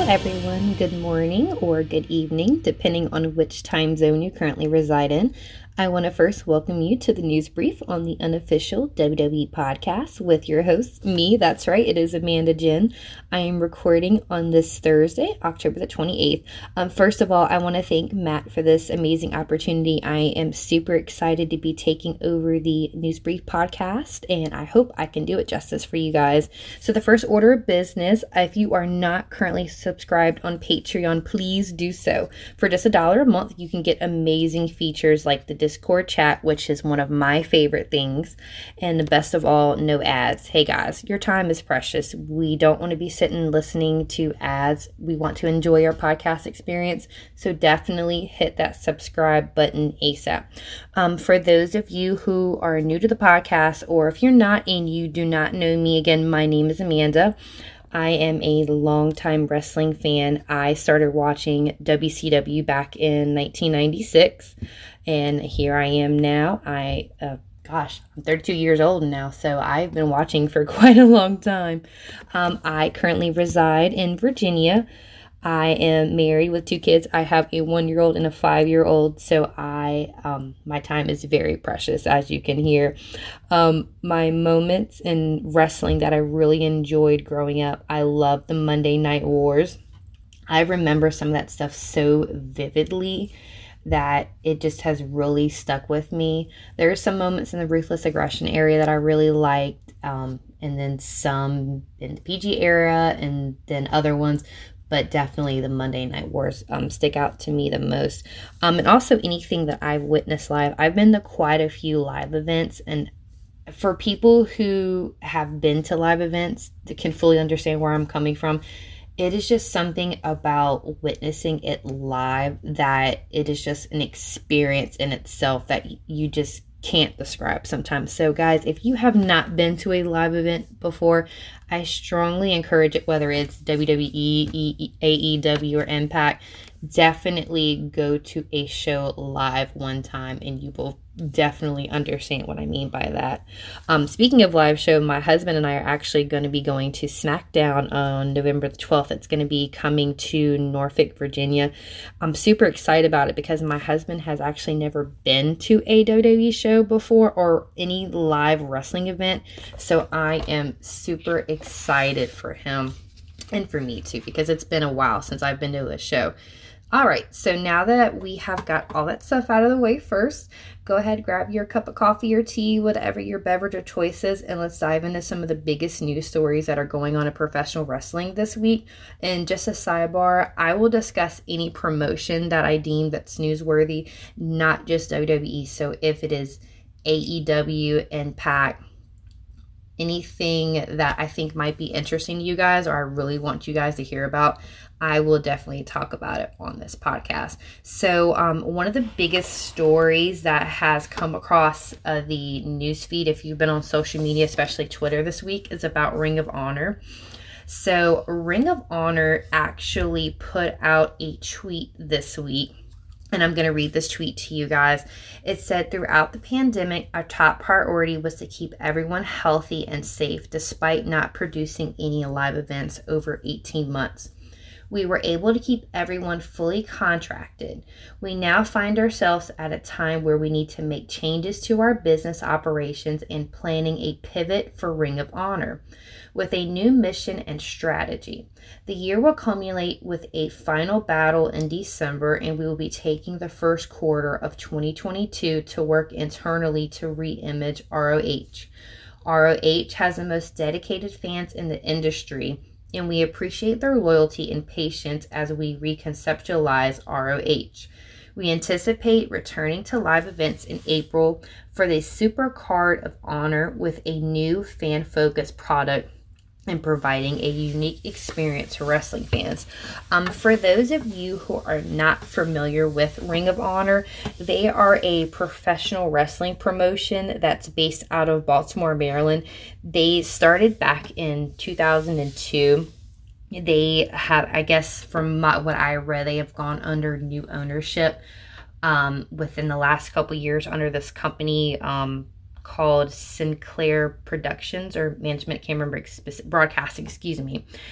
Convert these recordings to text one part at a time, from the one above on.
everyone. Good morning or good evening, depending on which time zone you currently reside in. I want to first welcome you to the news brief on the unofficial WWE podcast with your host, me. That's right, it is Amanda Jen. I am recording on this Thursday, October the 28th. First of all, I want to thank Matt for this amazing opportunity. I am super excited to be taking over the news brief podcast, and I hope I can do it justice for you guys. So the first order of business, if you are not currently subscribed on Patreon, please do so. For just $1 a month, you can get amazing features like the Discord chat, which is one of my favorite things, and the best of all, no ads. Hey guys, your time is precious. We don't want to be sitting listening to ads. We want to enjoy our podcast experience, so definitely hit that subscribe button ASAP. For those of you who are new to the podcast, or if you're not and you do not know me, again, my name is Amanda. I am a longtime wrestling fan. I started watching WCW back in 1996, and here I am now. I'm 32 years old now, so I've been watching for quite a long time. I currently reside in Virginia. I am married with 2 kids. I have a 1-year-old and a 5-year-old, so my time is very precious, as you can hear. My moments in wrestling that I really enjoyed growing up, I love the Monday Night Wars. I remember some of that stuff so vividly that it just has really stuck with me. There are some moments in the Ruthless Aggression area that I really liked, and then some in the PG era, and then other ones. But definitely the Monday Night Wars stick out to me the most. And also anything that I've witnessed live. I've been to quite a few live events, and for people who have been to live events that can fully understand where I'm coming from, it is just something about witnessing it live that it is just an experience in itself that you just can't describe sometimes. So guys, if you have not been to a live event before, I strongly encourage it, whether it's WWE, AEW, or Impact. Definitely go to a show live one time and you will definitely understand what I mean by that. Speaking of live show, my husband and I are actually going to be going to SmackDown on November the 12th. It's going to be coming to Norfolk, Virginia. I'm super excited about it because my husband has actually never been to a WWE show before or any live wrestling event. So I am super excited for him and for me too, because it's been a while since I've been to a show. All right, so now that we have got all that stuff out of the way first, go ahead, grab your cup of coffee or tea, whatever your beverage of choice is, and let's dive into some of the biggest news stories that are going on in professional wrestling this week. And just a sidebar, I will discuss any promotion that I deem that's newsworthy, not just WWE. So if it is AEW, Impact, anything that I think might be interesting to you guys or I really want you guys to hear about, I will definitely talk about it on this podcast. So one of the biggest stories that has come across the newsfeed, if you've been on social media, especially Twitter this week, is about Ring of Honor. So Ring of Honor actually put out a tweet this week, and I'm going to read this tweet to you guys. It said, throughout the pandemic, our top priority was to keep everyone healthy and safe despite not producing any live events over 18 months. We were able to keep everyone fully contracted. We now find ourselves at a time where we need to make changes to our business operations and planning a pivot for Ring of Honor with a new mission and strategy. The year will culminate with a final battle in December, and we will be taking the first quarter of 2022 to work internally to re-image ROH. ROH has the most dedicated fans in the industry, and we appreciate their loyalty and patience as we reconceptualize ROH. We anticipate returning to live events in April for the Super Card of Honor with a new fan-focused product and providing a unique experience to wrestling fans. For those of you who are not familiar with Ring of Honor, they are a professional wrestling promotion that's based out of Baltimore, Maryland. They started back in 2002. They have, I guess, from what I read, they have gone under new ownership within the last couple years under this company called Sinclair Productions or Management, can't remember, Broadcasting, excuse me.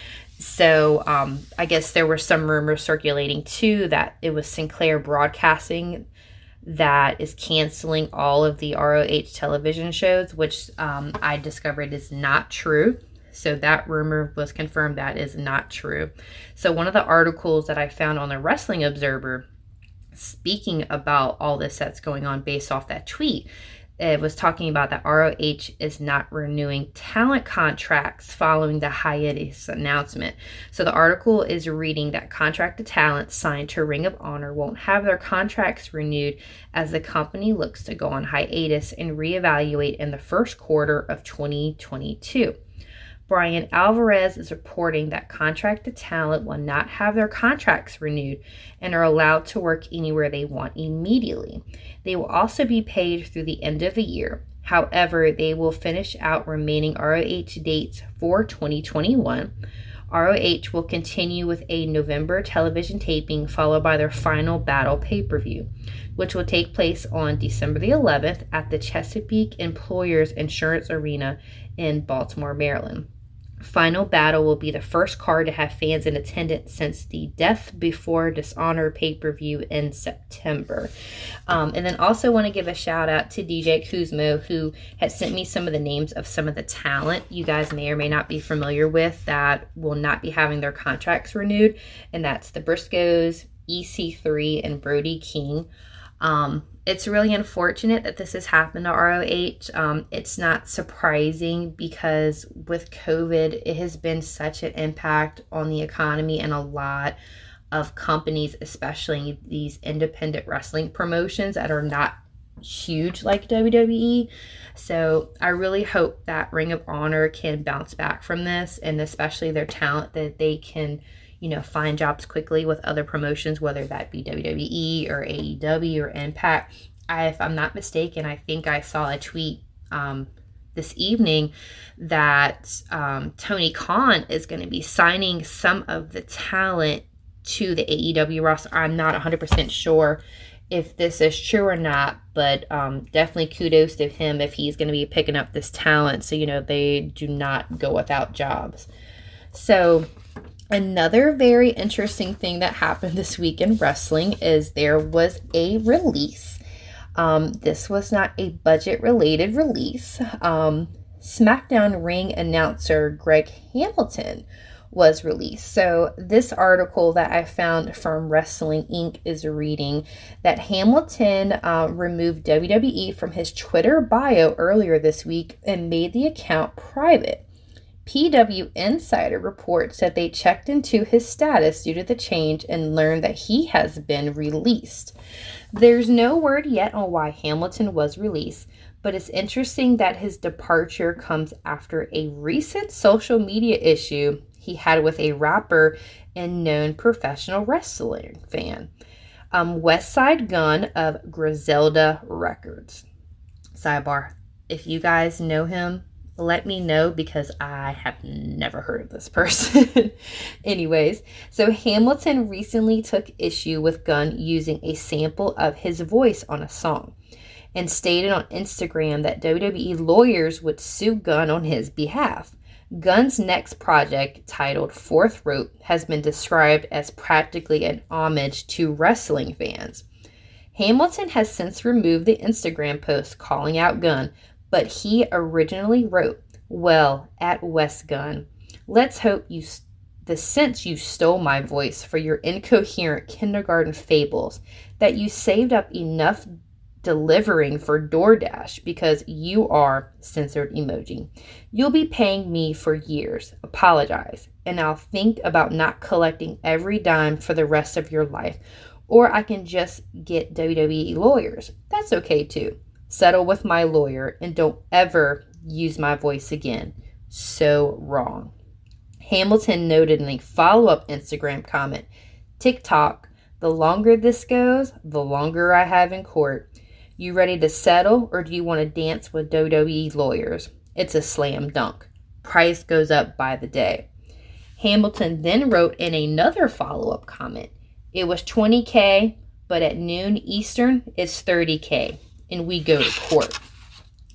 So I guess there were some rumors circulating too that it was Sinclair Broadcasting that is canceling all of the ROH television shows, which I discovered is not true. So that rumor was confirmed that is not true. So one of the articles that I found on the Wrestling Observer speaking about all this that's going on based off that tweet, it was talking about that ROH is not renewing talent contracts following the hiatus announcement. So the article is reading that contracted talent signed to Ring of Honor won't have their contracts renewed as the company looks to go on hiatus and reevaluate in the first quarter of 2022. Brian Alvarez is reporting that contracted talent will not have their contracts renewed and are allowed to work anywhere they want immediately. They will also be paid through the end of the year. However, they will finish out remaining ROH dates for 2021. ROH will continue with a November television taping followed by their final Battle pay-per-view, which will take place on December the 11th at the Chesapeake Employers Insurance Arena in Baltimore, Maryland. Final Battle will be the first card to have fans in attendance since the Death Before Dishonor pay-per-view in September. And then also want to give a shout out to DJ Kuzmo, who had sent me some of the names of some of the talent you guys may or may not be familiar with that will not be having their contracts renewed. And that's the Briscoes, EC3, and Brody King. It's really unfortunate that this has happened to ROH. It's not surprising because with COVID, it has been such an impact on the economy and a lot of companies, especially these independent wrestling promotions that are not huge like WWE. So I really hope that Ring of Honor can bounce back from this, and especially their talent, that they can find jobs quickly with other promotions, whether that be WWE or AEW or Impact. If I'm not mistaken, I think I saw a tweet this evening that Tony Khan is going to be signing some of the talent to the AEW roster. I'm not 100% sure if this is true or not, but definitely kudos to him if he's going to be picking up this talent so, they do not go without jobs. So another very interesting thing that happened this week in wrestling is there was a release. This was not a budget-related release. SmackDown ring announcer Greg Hamilton was released. So this article that I found from Wrestling Inc. is reading that Hamilton removed WWE from his Twitter bio earlier this week and made the account private. PW Insider reports that they checked into his status due to the change and learned that he has been released. There's no word yet on why Hamilton was released, but it's interesting that his departure comes after a recent social media issue he had with a rapper and known professional wrestling fan, Westside Gunn of Griselda Records. Sidebar, if you guys know him, let me know because I have never heard of this person. Anyways, so Hamilton recently took issue with Gunn using a sample of his voice on a song and stated on Instagram that WWE lawyers would sue Gunn on his behalf. Gunn's next project, titled Fourth Rope, has been described as practically an homage to wrestling fans. Hamilton has since removed the Instagram post calling out Gunn, but he originally wrote, "Well, at West Gunn, let's hope since you stole my voice for your incoherent kindergarten fables, that you saved up enough delivering for DoorDash because you are," censored emoji, "you'll be paying me for years. Apologize, and I'll think about not collecting every dime for the rest of your life. Or I can just get WWE lawyers. That's okay too. Settle with my lawyer and don't ever use my voice again. So wrong." Hamilton noted in a follow-up Instagram comment, "TikTok, the longer this goes, the longer I have in court. You ready to settle or do you want to dance with WWE lawyers? It's a slam dunk. Price goes up by the day." Hamilton then wrote in another follow-up comment, "It was $20K, but at noon Eastern, it's $30K. And we go to court."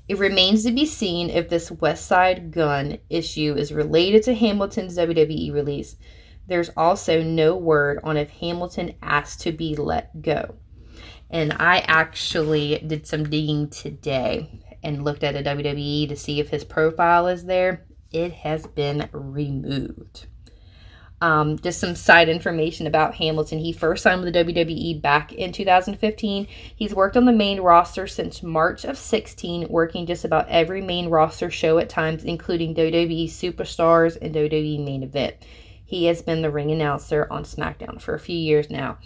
It remains to be seen if this West Side Gun issue is related to Hamilton's WWE release. There's also no word on if Hamilton asked to be let go. And I actually did some digging today and looked at a WWE to see if his profile is there. It has been removed. Just some side information about Hamilton. He first signed with the WWE back in 2015. He's worked on the main roster since March of 16, working just about every main roster show at times, including WWE Superstars and WWE Main Event. He has been the ring announcer on SmackDown for a few years now.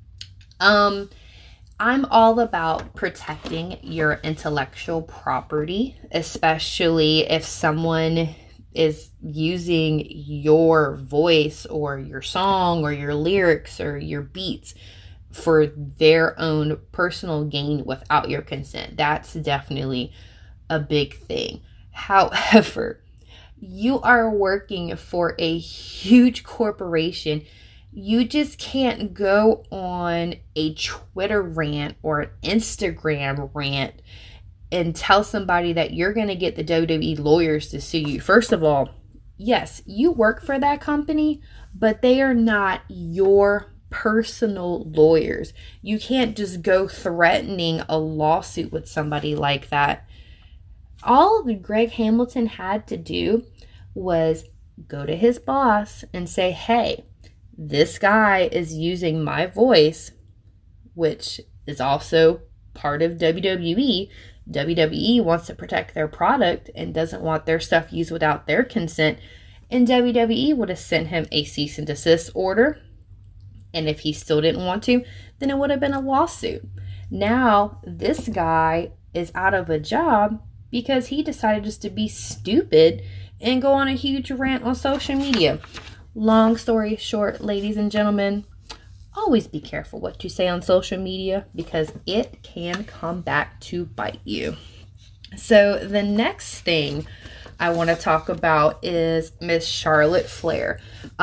I'm all about protecting your intellectual property, especially if someone is using your voice or your song or your lyrics or your beats for their own personal gain without your consent. That's definitely a big thing. However, you are working for a huge corporation. You just can't go on a Twitter rant or an Instagram rant and tell somebody that you're going to get the WWE lawyers to sue you. First of all, yes, you work for that company, but they are not your personal lawyers. You can't just go threatening a lawsuit with somebody like that. All that Greg Hamilton had to do was go to his boss and say, hey, this guy is using my voice, which is also part of WWE. WWE wants to protect their product and doesn't want their stuff used without their consent. And WWE would have sent him a cease and desist order. And if he still didn't want to, then it would have been a lawsuit. Now, this guy is out of a job because he decided just to be stupid and go on a huge rant on social media. Long story short, ladies and gentlemen, always be careful what you say on social media because it can come back to bite you. So the next thing I want to talk about is Miss Charlotte Flair.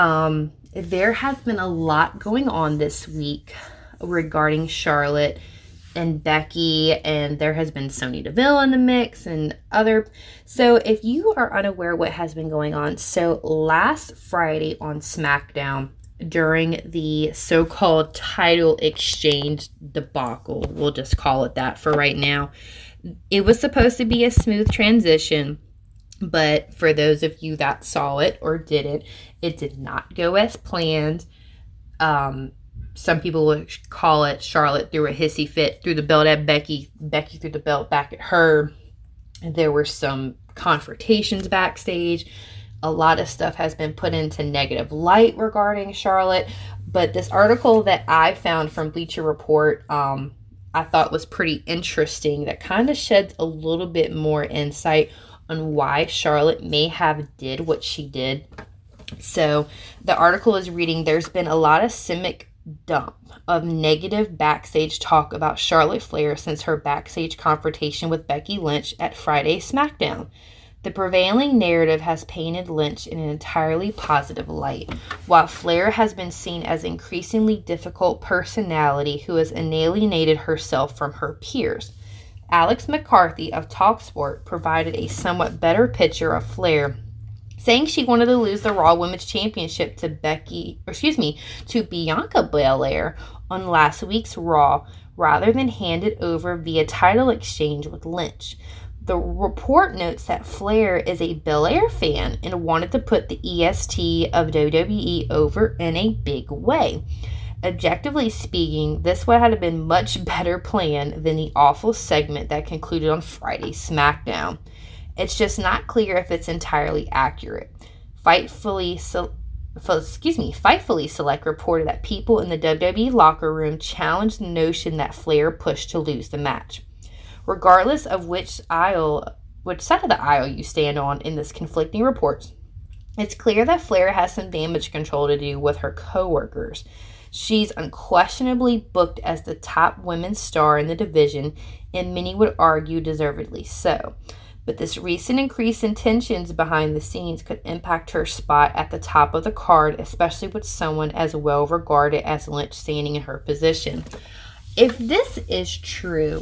There has been a lot going on this week regarding Charlotte and Becky, and there has been Sonya Deville in the mix and other. So if you are unaware what has been going on, so last Friday on SmackDown, during the so-called title exchange debacle, we'll just call it that for right now, it was supposed to be a smooth transition, but for those of you that saw it or didn't, it did not go as planned. Some people would call it Charlotte threw a hissy fit, threw the belt at Becky, Becky threw the belt back at her, and there were some confrontations backstage. A lot of stuff has been put into negative light regarding Charlotte, but this article that I found from Bleacher Report, I thought was pretty interesting, that kind of sheds a little bit more insight on why Charlotte may have did what she did. So the article is reading, there's been a lot of simic dump of negative backstage talk about Charlotte Flair since her backstage confrontation with Becky Lynch at Friday's SmackDown. The prevailing narrative has painted Lynch in an entirely positive light, while Flair has been seen as an increasingly difficult personality who has alienated herself from her peers. Alex McCarthy of TalkSport provided a somewhat better picture of Flair, saying she wanted to lose the Raw Women's Championship to Bianca Belair on last week's Raw, rather than hand it over via title exchange with Lynch. The report notes that Flair is a Belair fan and wanted to put the EST of WWE over in a big way. Objectively speaking, this would have been much better planned than the awful segment that concluded on Friday's SmackDown. It's just not clear if it's entirely accurate. Fightfully Select reported that people in the WWE locker room challenged the notion that Flair pushed to lose the match. Regardless of which side of the aisle you stand on in this conflicting reports, it's clear that Flair has some damage control to do with her coworkers. She's unquestionably booked as the top women's star in the division, and many would argue deservedly so. But this recent increase in tensions behind the scenes could impact her spot at the top of the card, especially with someone as well regarded as Lynch standing in her position. If this is true,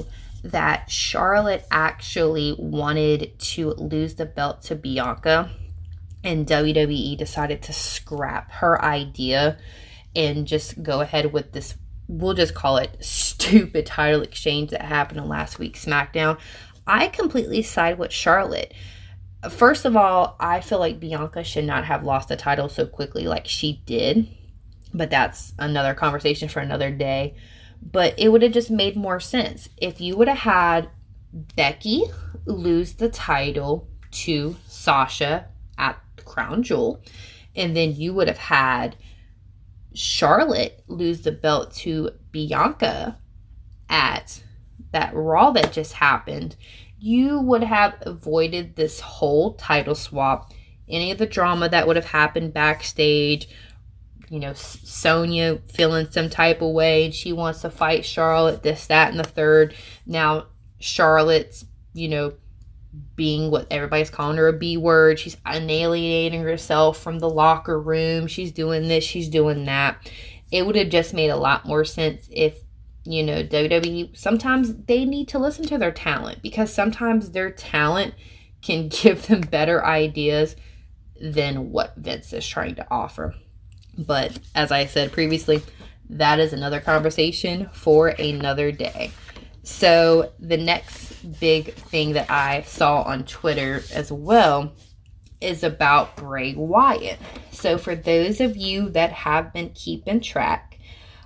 that Charlotte actually wanted to lose the belt to Bianca, and WWE decided to scrap her idea and just go ahead with this, we'll just call it stupid title exchange that happened on last week's SmackDown. I completely side with Charlotte. First of all, I feel like Bianca should not have lost the title so quickly like she did. But that's another conversation for another day. But it would have just made more sense if you would have had Becky lose the title to Sasha at Crown Jewel. And then you would have had Charlotte lose the belt to Bianca at that Raw that just happened. You would have avoided this whole title swap, any of the drama that would have happened backstage. You know, Sonya feeling some type of way. She wants to fight Charlotte, this, that, and the third. Now, Charlotte's, you know, being what everybody's calling her a B word. She's alienating herself from the locker room. She's doing this, she's doing that. It would have just made a lot more sense if, you know, WWE, sometimes they need to listen to their talent, because sometimes their talent can give them better ideas than what Vince is trying to offer. But as I said previously, that is another conversation for another day. So the next big thing that I saw on Twitter as well is about Bray Wyatt. So for those of you that have been keeping track,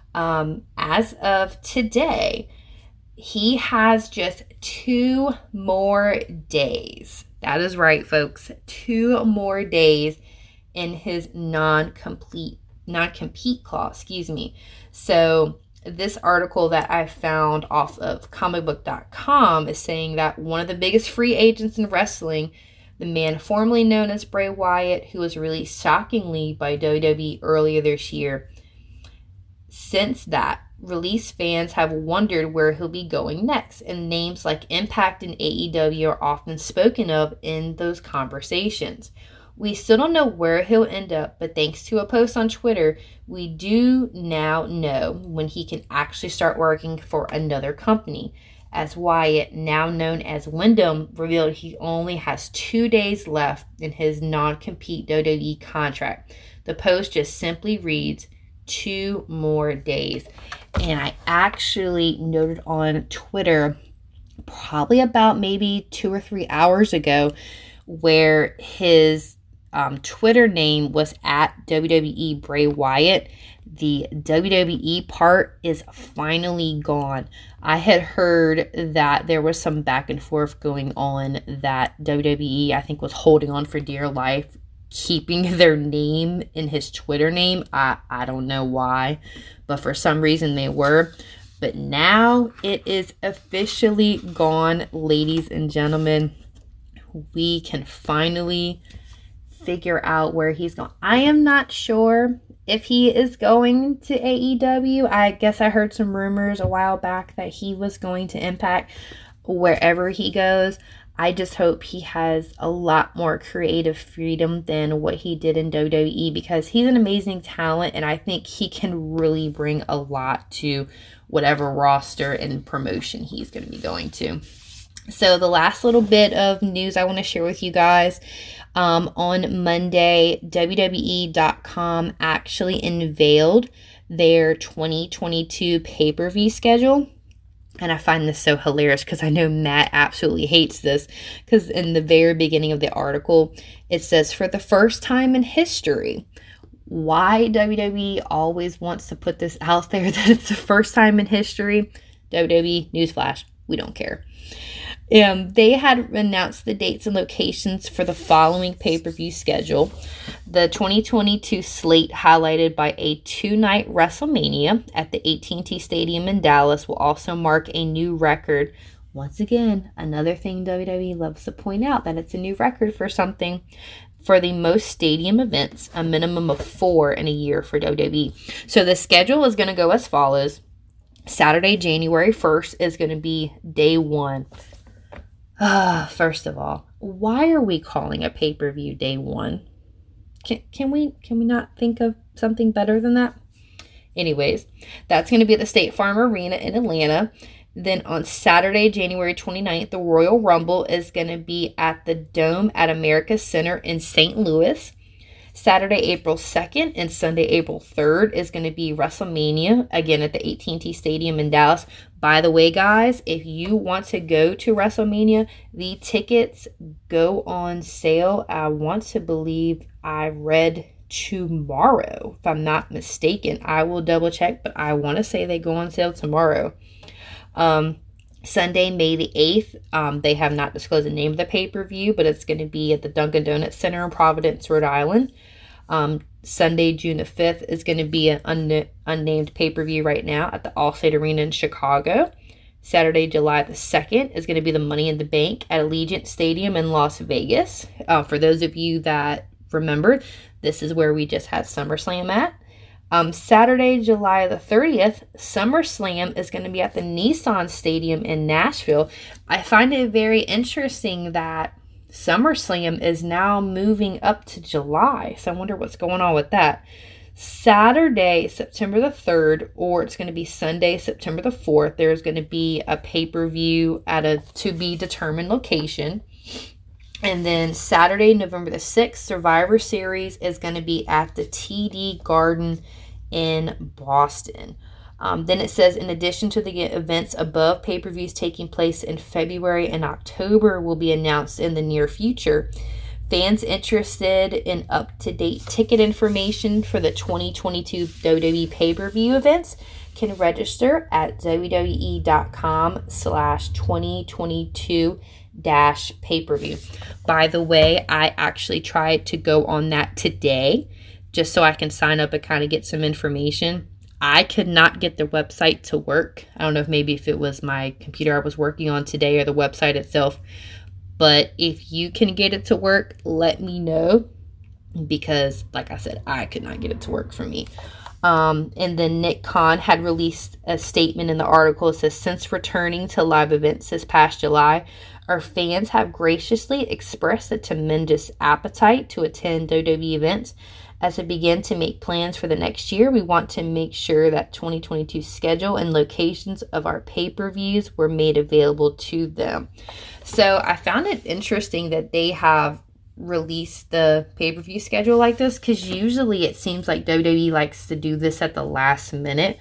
as of today, he has just 2 more days. That is right, folks. 2 more days in his non-compete clause, So this article that I found off of comicbook.com is saying that one of the biggest free agents in wrestling, the man formerly known as Bray Wyatt, who was released shockingly by WWE earlier this year. Since that release, fans have wondered where he'll be going next, and names like Impact and AEW are often spoken of in those conversations. We still don't know where he'll end up, but thanks to a post on Twitter, we do now know when he can actually start working for another company, as Wyatt, now known as Wyndham, revealed he only has 2 days left in his non-compete WWE contract. The post just simply reads, 2 more days. And I actually noted on Twitter probably about maybe 2 or 3 hours ago where his Twitter name was at WWE Bray Wyatt. The WWE part is finally gone. I had heard that there was some back and forth going on, that WWE, I think, was holding on for dear life, keeping their name in his Twitter name. I don't know why, but for some reason they were. But now it is officially gone, ladies and gentlemen. We can finally figure out where he's going. I am not sure if he is going to AEW. I guess I heard some rumors a while back that he was going to Impact. Wherever he goes, I just hope he has a lot more creative freedom than what he did in WWE, because he's an amazing talent, and I think he can really bring a lot to whatever roster and promotion he's going to be going to. So the last little bit of news I want to share with you guys, on Monday, WWE.com actually unveiled their 2022 pay-per-view schedule. And I find this so hilarious because I know Matt absolutely hates this, because in the very beginning of the article, it says, for the first time in history. Why WWE always wants to put this out there that it's the first time in history? WWE, newsflash, we don't care. They had announced the dates and locations for the following pay-per-view schedule. The 2022 slate, highlighted by a 2-night WrestleMania at the AT&T Stadium in Dallas, will also mark a new record. Once again, another thing WWE loves to point out, that it's a new record for something. For the most stadium events, a minimum of 4 in a year for WWE. So the schedule is going to go as follows. Saturday, January 1st is going to be day 1. First of all, why are we calling a pay-per-view day 1? Can we not think of something better than that? Anyways, that's going to be at the State Farm Arena in Atlanta. Then on Saturday, January 29th, the Royal Rumble is going to be at the Dome at America's Center in St. Louis. Saturday, April 2nd and Sunday, April 3rd is going to be WrestleMania, again at the AT&T Stadium in Dallas. By the way, guys, if you want to go to WrestleMania, the tickets go on sale. I want to believe I read tomorrow, if I'm not mistaken. I will double check, but I want to say they go on sale tomorrow. Sunday, May the 8th, they have not disclosed the name of the pay-per-view, but it's going to be at the Dunkin' Donuts Center in Providence, Rhode Island. Sunday, June the 5th is going to be an unnamed pay-per-view right now at the Allstate Arena in Chicago. Saturday, July the 2nd is going to be the Money in the Bank at Allegiant Stadium in Las Vegas. For those of you that remember, this is where we just had SummerSlam at. Saturday, July the 30th, SummerSlam is going to be at the Nissan Stadium in Nashville. I find it very interesting that SummerSlam is now moving up to July, so I wonder what's going on with that. Saturday, September the 3rd, or it's going to be Sunday, September the 4th, there's going to be a pay-per-view at a to-be-determined location. And then Saturday, November the 6th, Survivor Series is going to be at the TD Garden in Boston. Then it says, in addition to the events above, pay-per-views taking place in February and October will be announced in the near future. Fans interested in up-to-date ticket information for the 2022 WWE pay-per-view events can register at wwe.com/2022 pay-per-view. By the way, I actually tried to go on that today just so I can sign up and kind of get some information. I could not get the website to work. I don't know if it was my computer I was working on today or the website itself, but if you can get it to work, let me know, because like I said, I could not get it to work for me. And then Nick Khan had released a statement in the article. It says, since returning to live events this past July, our fans have graciously expressed a tremendous appetite to attend WWE events. As we begin to make plans for the next year, we want to make sure that 2022 schedule and locations of our pay-per-views were made available to them. So I found it interesting that they have released the pay-per-view schedule like this, because usually it seems like WWE likes to do this at the last minute.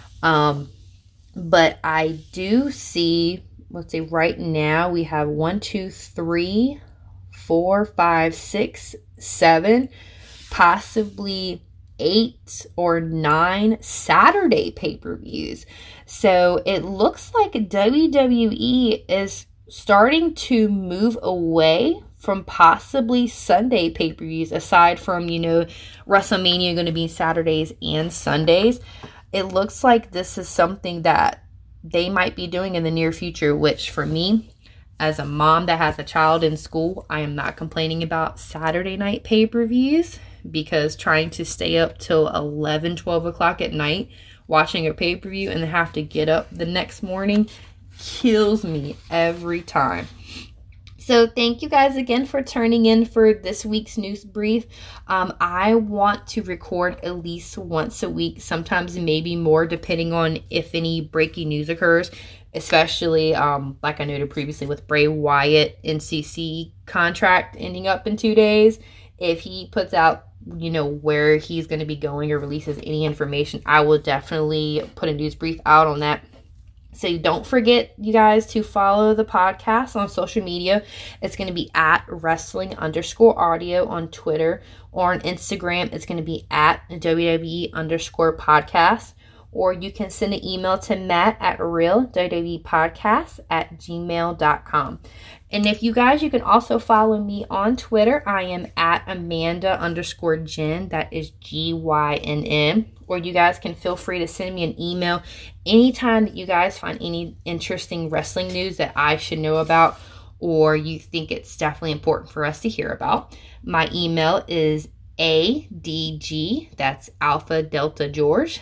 But I do see, let's see, right now we have 1, 2, 3, 4, 5, 6, 7, possibly 8 or 9 Saturday pay-per-views. So it looks like WWE is starting to move away from possibly Sunday pay-per-views, aside from, WrestleMania going to be Saturdays and Sundays. It looks like this is something that they might be doing in the near future, which for me, as a mom that has a child in school, I am not complaining about Saturday night pay-per-views, because trying to stay up till 11, 12 o'clock at night watching a pay-per-view and have to get up the next morning kills me every time. So thank you guys again for turning in for this week's news brief. I want to record at least once a week, sometimes maybe more, depending on if any breaking news occurs, especially like I noted previously with Bray Wyatt NCC contract ending up in 2 days. If he puts out where he's going to be going or releases any information, I will definitely put a news brief out on that. So don't forget, you guys, to follow the podcast on social media. It's going to be at wrestling_audio on Twitter, or on Instagram, it's going to be at WWE_podcast. Or you can send an email to Matt at realwwepodcast@gmail.com. And if you guys, you can also follow me on Twitter. I am at Amanda_Jen. That is GYNN. Or you guys can feel free to send me an email anytime that you guys find any interesting wrestling news that I should know about, or you think it's definitely important for us to hear about. My email is ADG, that's Alpha Delta George,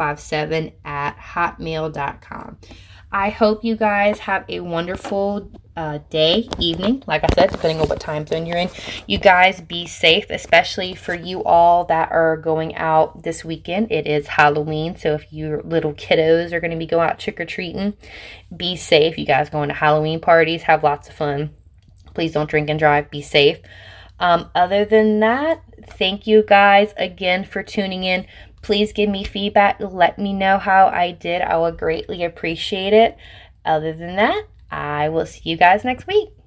757 @hotmail.com. I hope you guys have a wonderful day, evening, like I said, depending on what time zone you're in. You guys be safe, especially for you all that are going out this weekend. It is Halloween, so if your little kiddos are going to be going out trick-or-treating, be safe. You guys going to Halloween parties, have lots of fun. Please don't drink and drive. Be safe. Other than that, thank you guys again for tuning in. Please give me feedback. Let me know how I did. I will greatly appreciate it. Other than that, I will see you guys next week.